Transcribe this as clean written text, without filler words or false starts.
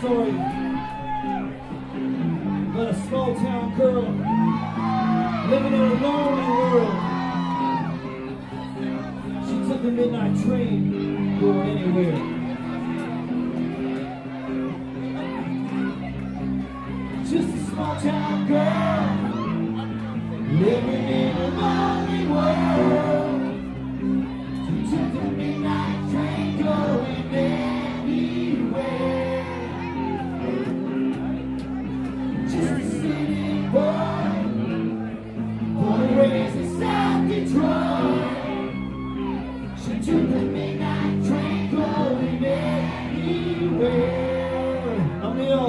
story about a small town girl living in a lonely world. She took the midnight train, going anywhere. Just a small town girl living in a lonely world. She took the midnight train, going anywhere. Just a city boy, born and raised in South Detroit. She took the midnight train, going anywhere. I'm Neil.